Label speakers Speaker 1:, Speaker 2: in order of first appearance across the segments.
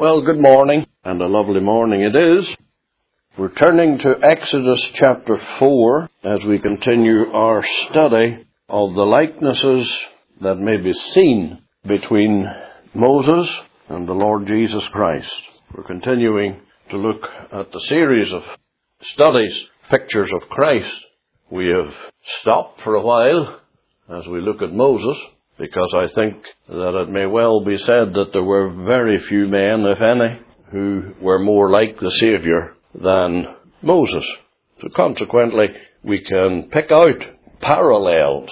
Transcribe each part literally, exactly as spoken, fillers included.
Speaker 1: Well, good morning, and a lovely morning it is. We're turning to Exodus chapter four as we continue our study of the likenesses that may be seen between Moses and the Lord Jesus Christ. We're continuing to look at the series of studies, pictures of Christ. We have stopped for a while as we look at Moses, because I think that it may well be said that there were very few men, if any, who were more like the Saviour than Moses. So consequently, we can pick out parallels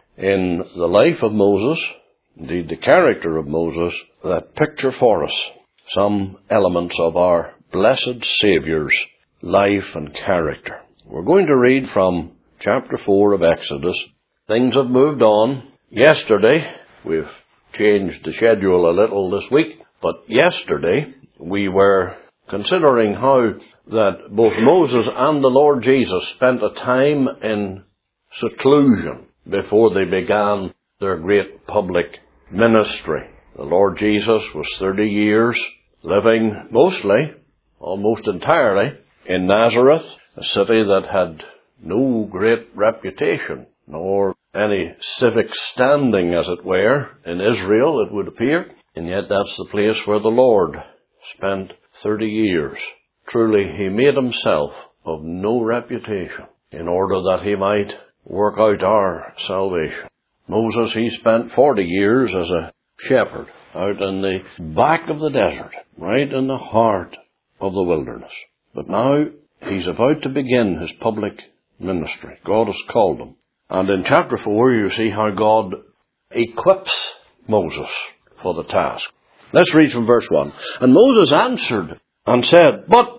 Speaker 1: in the life of Moses, indeed the character of Moses, that picture for us some elements of our blessed Saviour's life and character. We're going to read from chapter four of Exodus. Things have moved on. Yesterday, we've changed the schedule a little this week, but yesterday we were considering how that both Moses and the Lord Jesus spent a time in seclusion before they began their great public ministry. The Lord Jesus was thirty years living mostly, almost entirely, in Nazareth, a city that had no great reputation, nor any civic standing, as it were, in Israel, it would appear. And yet that's the place where the Lord spent thirty years. Truly, he made himself of no reputation in order that he might work out our salvation. Moses, he spent forty years as a shepherd out in the back of the desert, right in the heart of the wilderness. But now he's about to begin his public ministry. God has called him. And in chapter four, you see how God equips Moses for the task. Let's read from verse one. And Moses answered and said, But,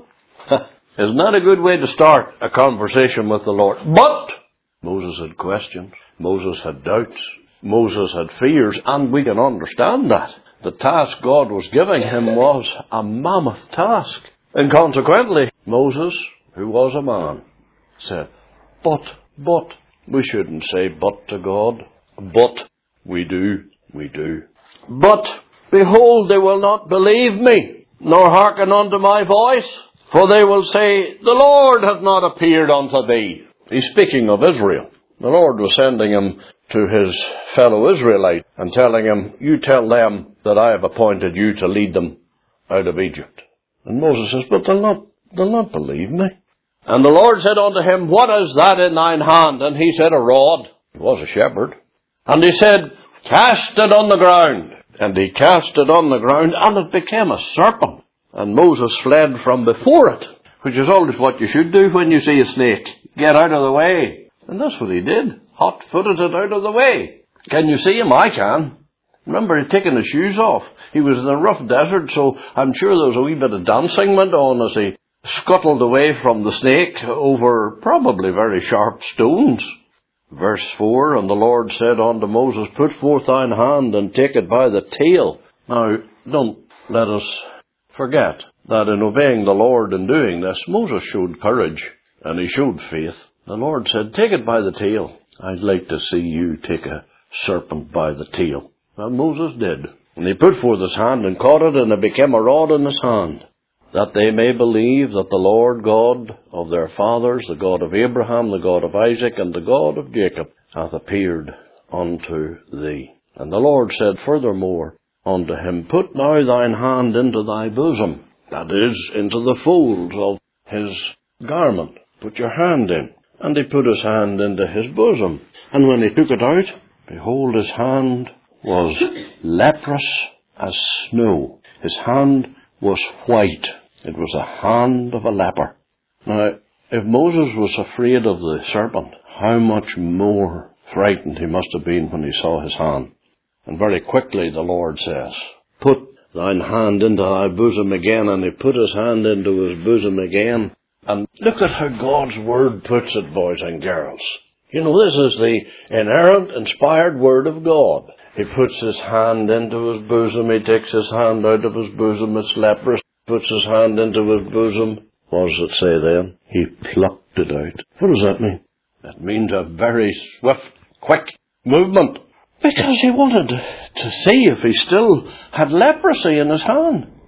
Speaker 1: isn't that a good way to start a conversation with the Lord? But, Moses had questions. Moses had doubts. Moses had fears. And we can understand that. The task God was giving him was a mammoth task. And consequently, Moses, who was a man, said, But, but, we shouldn't say but to God. But we do, we do. But, behold, they will not believe me, nor hearken unto my voice, for they will say, The Lord hath not appeared unto thee. He's speaking of Israel. The Lord was sending him to his fellow Israelite and telling him, You tell them that I have appointed you to lead them out of Egypt. And Moses says, But they'll not, they'll not believe me. And the Lord said unto him, What is that in thine hand? And he said, A rod. He was a shepherd. And he said, Cast it on the ground. And he cast it on the ground, and it became a serpent. And Moses fled from before it, which is always what you should do when you see a snake. Get out of the way. And that's what he did. Hot-footed it out of the way. Can you see him? I can. Remember, he'd taken his shoes off. He was in a rough desert, so I'm sure there was a wee bit of dancing went on as he scuttled away from the snake over probably very sharp stones. Verse four, And the Lord said unto Moses, Put forth thine hand and take it by the tail. Now, don't let us forget that in obeying the Lord and doing this, Moses showed courage and he showed faith. The Lord said, Take it by the tail. I'd like to see you take a serpent by the tail. Well, Moses did. And he put forth his hand and caught it, and it became a rod in his hand, that they may believe that the Lord God of their fathers, the God of Abraham, the God of Isaac, and the God of Jacob, hath appeared unto thee. And the Lord said furthermore unto him, Put now thine hand into thy bosom, that is, into the folds of his garment. Put your hand in. And he put his hand into his bosom. And when he took it out, behold, his hand was leprous as snow. His hand was white. It was the hand of a leper. Now, if Moses was afraid of the serpent, how much more frightened he must have been when he saw his hand. And very quickly the Lord says, Put thine hand into thy bosom again. And he put his hand into his bosom again. And look at how God's word puts it, boys and girls. You know, this is the inerrant, inspired word of God. He puts his hand into his bosom. He takes his hand out of his bosom. It's leprous. Puts his hand into his bosom. What does it say then? He plucked it out. What does that mean? It means a very swift, quick movement. Because he wanted to see if he still had leprosy in his hand.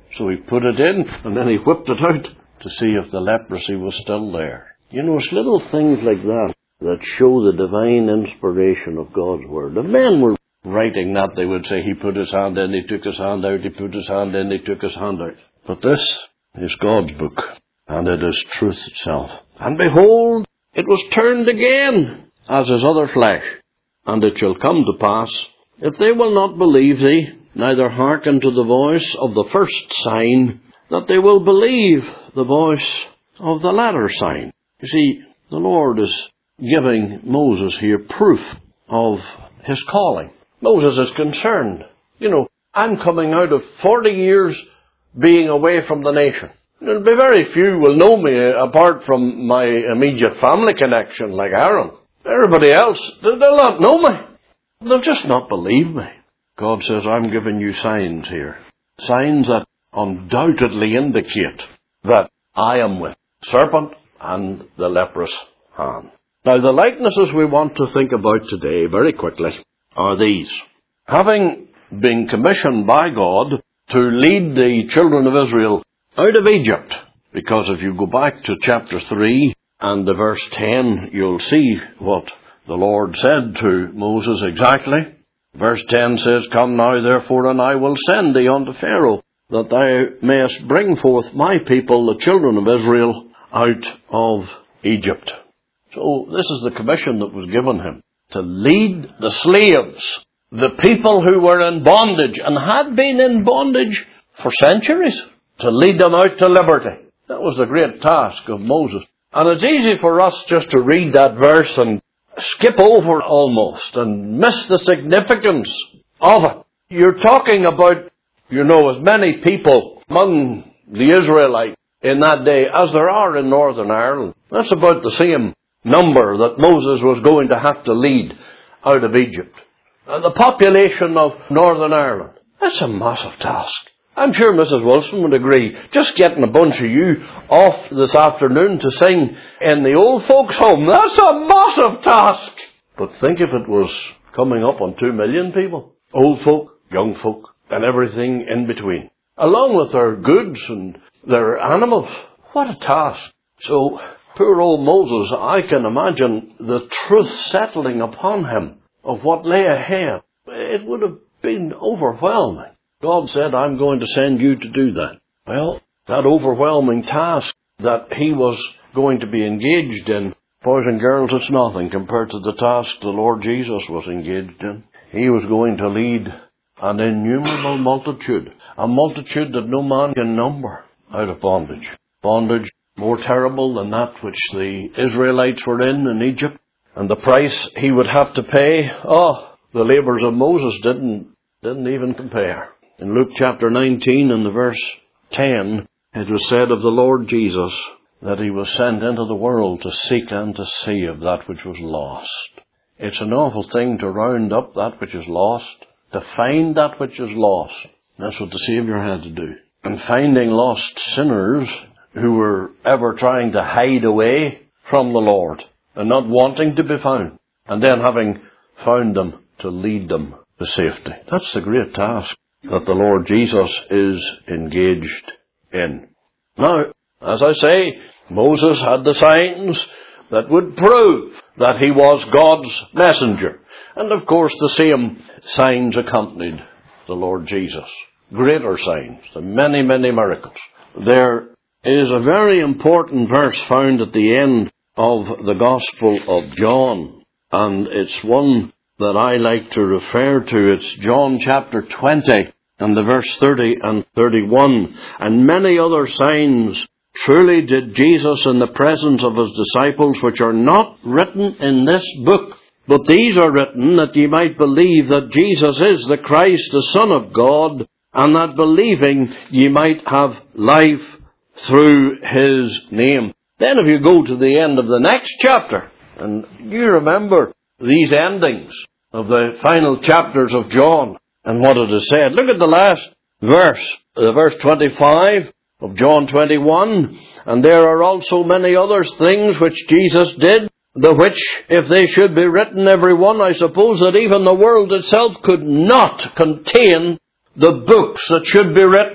Speaker 1: So he put it in, and then he whipped it out to see if the leprosy was still there. You know, it's little things like that that show the divine inspiration of God's Word. If men were writing that, they would say, he put his hand in, he took his hand out, he put his hand in, he took his hand out. But this is God's book, and it is truth itself. And behold, it was turned again, as is other flesh. And it shall come to pass, if they will not believe thee, neither hearken to the voice of the first sign, that they will believe the voice of the latter sign. You see, the Lord is giving Moses here proof of his calling. Moses is concerned. You know, I'm coming out of forty years being away from the nation. There'll be very few will know me apart from my immediate family connection, like Aaron. Everybody else, they'll not know me. They'll just not believe me. God says, I'm giving you signs here. Signs that undoubtedly indicate that I am with the serpent and the leprous hand. Now, the likenesses we want to think about today, very quickly, are these. Having been commissioned by God to lead the children of Israel out of Egypt, because if you go back to chapter three and the verse ten, you'll see what the Lord said to Moses exactly. Verse ten says, Come now therefore, and I will send thee unto Pharaoh, that thou mayest bring forth my people, the children of Israel, out of Egypt. So this is the commission that was given him, to lead the slaves, the people who were in bondage and had been in bondage for centuries, to lead them out to liberty. That was the great task of Moses. And it's easy for us just to read that verse and skip over almost and miss the significance of it. You're talking about, you know, as many people among the Israelites in that day as there are in Northern Ireland. That's about the same number that Moses was going to have to lead out of Egypt. And the population of Northern Ireland, that's a massive task. I'm sure Missus Wilson would agree. Just getting a bunch of you off this afternoon to sing in the old folks' home, that's a massive task. But think if it was coming up on two million people. Old folk, young folk, and everything in between. Along with their goods and their animals. What a task. So, poor old Moses, I can imagine the truth settling upon him of what lay ahead. It would have been overwhelming. God said, I'm going to send you to do that. Well, that overwhelming task that he was going to be engaged in, boys and girls, it's nothing compared to the task the Lord Jesus was engaged in. He was going to lead an innumerable multitude, a multitude that no man can number, out of bondage. Bondage more terrible than that which the Israelites were in in Egypt. And the price he would have to pay, oh, the labours of Moses didn't, didn't even compare. In Luke chapter nineteen and the verse ten, it was said of the Lord Jesus that he was sent into the world to seek and to save that which was lost. It's an awful thing to round up that which is lost, to find that which is lost. That's what the Saviour had to do. And finding lost sinners who were ever trying to hide away from the Lord and not wanting to be found, and then having found them, to lead them to safety. That's the great task that the Lord Jesus is engaged in. Now, as I say, Moses had the signs that would prove that he was God's messenger. And of course the same signs accompanied the Lord Jesus. Greater signs, the many, many miracles. There is a very important verse found at the end of the Gospel of John, and it's one that I like to refer to. It's John chapter twenty and the verse thirty and thirty-one. And many other signs truly did Jesus in the presence of his disciples, which are not written in this book. But these are written that ye might believe that Jesus is the Christ, the Son of God, and that believing ye might have life through his name. Then if you go to the end of the next chapter, and you remember these endings of the final chapters of John and what it is said. Look at the last verse, the verse twenty-five of John twenty-one. And there are also many other things which Jesus did, the which, if they should be written every one, I suppose that even the world itself could not contain the books that should be written.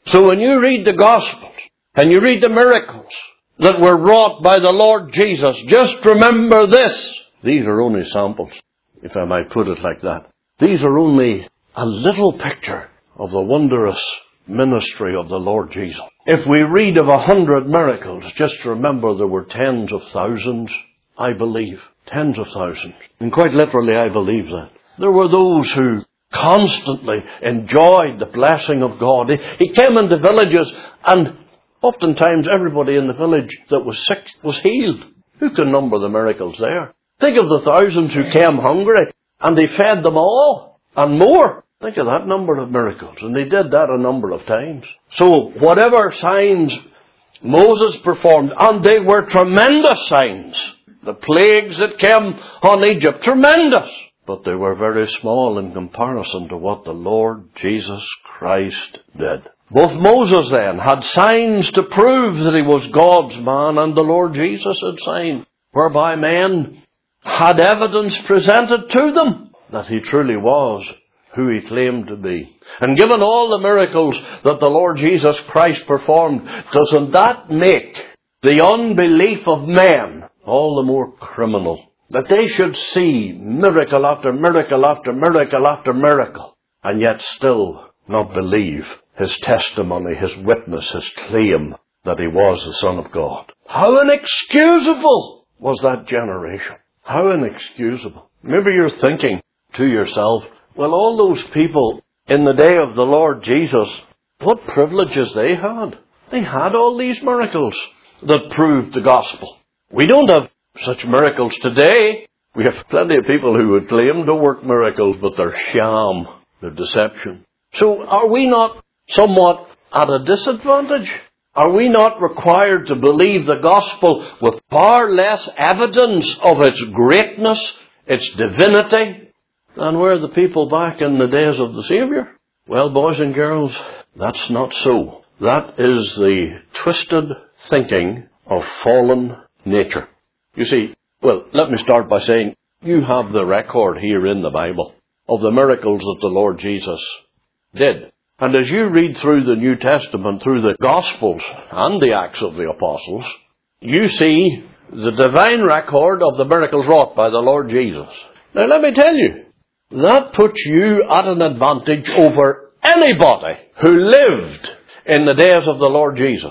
Speaker 1: So when you read the Gospels and you read the miracles that were wrought by the Lord Jesus, just remember this. These are only samples, if I might put it like that. These are only a little picture of the wondrous ministry of the Lord Jesus. If we read of a hundred miracles, just remember there were tens of thousands, I believe. Tens of thousands. And quite literally, I believe that. There were those who constantly enjoyed the blessing of God. He, he came into villages, and oftentimes everybody in the village that was sick was healed. Who can number the miracles there? Think of the thousands who came hungry, and he fed them all, and more. Think of that number of miracles. And he did that a number of times. So whatever signs Moses performed, and they were tremendous signs. The plagues that came on Egypt, tremendous. But they were very small in comparison to what the Lord Jesus Christ did. Both Moses then had signs to prove that he was God's man, and the Lord Jesus had signs whereby men had evidence presented to them that he truly was who he claimed to be. And given all the miracles that the Lord Jesus Christ performed, doesn't that make the unbelief of men all the more criminal? That they should see miracle after miracle after miracle after miracle, and yet still not believe his testimony, his witness, his claim that he was the Son of God. How inexcusable was that generation? How inexcusable. Maybe you're thinking to yourself, well, all those people in the day of the Lord Jesus, what privileges they had. They had all these miracles that proved the gospel. We don't have such miracles today. We have plenty of people who would claim to work miracles, but they're sham, they're deception. So are we not somewhat at a disadvantage? Are we not required to believe the gospel with far less evidence of its greatness, its divinity, than were the people back in the days of the Savior? Well, boys and girls, that's not so. That is the twisted thinking of fallen nature. You see, well, let me start by saying, you have the record here in the Bible of the miracles that the Lord Jesus did. And as you read through the New Testament, through the Gospels and the Acts of the Apostles, you see the divine record of the miracles wrought by the Lord Jesus. Now let me tell you, that puts you at an advantage over anybody who lived in the days of the Lord Jesus.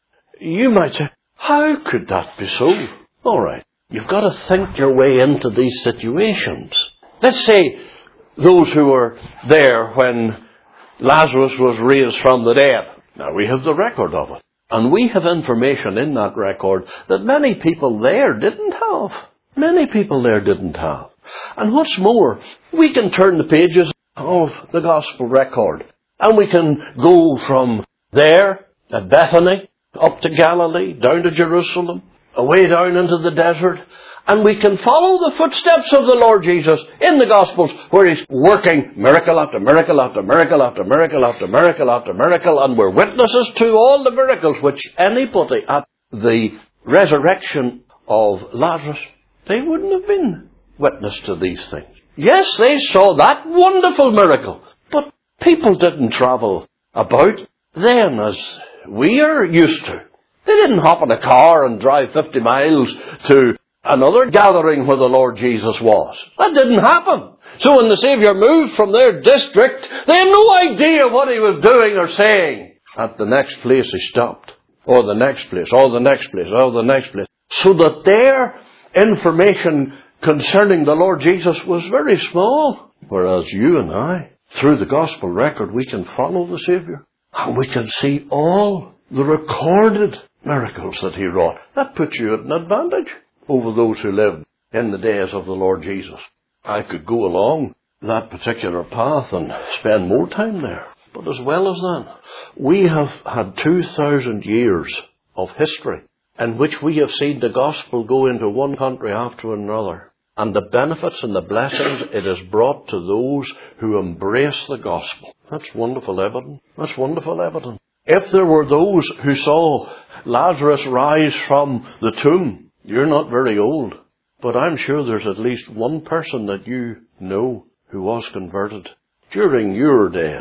Speaker 1: You might say, how could that be so? All right, you've got to think your way into these situations. Let's say those who were there when Lazarus was raised from the dead. Now, we have the record of it. And we have information in that record that many people there didn't have. Many people there didn't have. And what's more, we can turn the pages of the Gospel record, and we can go from there at Bethany up to Galilee, down to Jerusalem, away down into the desert, and we can follow the footsteps of the Lord Jesus in the Gospels, where he's working miracle after miracle after miracle after miracle after miracle after miracle, and we're witnesses to all the miracles which anybody at the resurrection of Lazarus, they wouldn't have been witness to these things. Yes, they saw that wonderful miracle, but people didn't travel about then as we are used to. They didn't hop in a car and drive fifty miles to another gathering where the Lord Jesus was. That didn't happen. So when the Savior moved from their district, they had no idea what he was doing or saying. At the next place he stopped, or the next place, or the next place, or the next place. So that their information concerning the Lord Jesus was very small. Whereas you and I, through the Gospel record, we can follow the Savior. And we can see all the recorded miracles that he wrought. That puts you at an advantage over those who lived in the days of the Lord Jesus. I could go along that particular path and spend more time there. But as well as that, we have had two thousand years of history in which we have seen the gospel go into one country after another. And the benefits and the blessings it has brought to those who embrace the gospel. That's wonderful evidence. That's wonderful evidence. If there were those who saw Lazarus rise from the tomb, you're not very old, but I'm sure there's at least one person that you know who was converted during your days.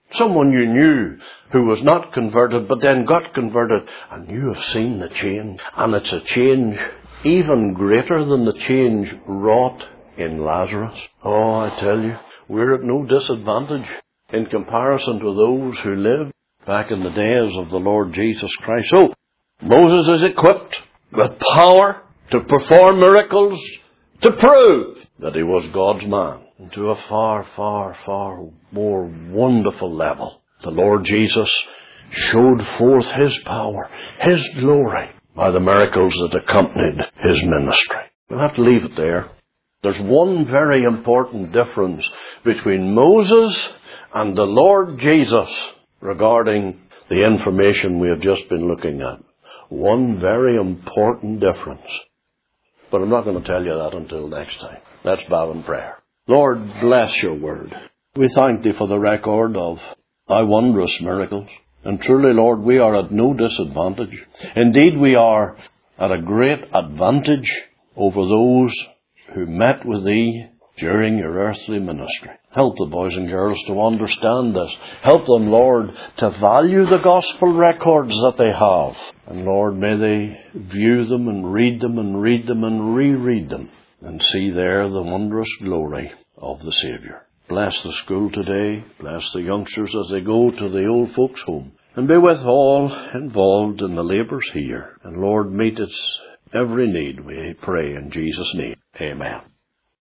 Speaker 1: Someone you knew who was not converted but then got converted, and you have seen the change. And it's a change even greater than the change wrought in Lazarus. Oh, I tell you, we're at no disadvantage in comparison to those who lived back in the days of the Lord Jesus Christ. So, Moses is equipped with power to perform miracles, to prove that he was God's man, and to a far, far, far more wonderful level. The Lord Jesus showed forth His power, His glory, by the miracles that accompanied His ministry. We'll have to leave it there. There's one very important difference between Moses and the Lord Jesus regarding the information we have just been looking at. One very important difference. But I'm not going to tell you that until next time. Let's bow in prayer. Lord, bless your word. We thank thee for the record of thy wondrous miracles. And truly, Lord, we are at no disadvantage. Indeed, we are at a great advantage over those who met with thee during your earthly ministry. Help the boys and girls to understand this. Help them, Lord, to value the gospel records that they have. And Lord, may they view them and read them and read them and reread them and see there the wondrous glory of the Saviour. Bless the school today. Bless the youngsters as they go to the old folks' home. And be with all involved in the labours here. And Lord, meet its every need, we pray in Jesus' name. Amen.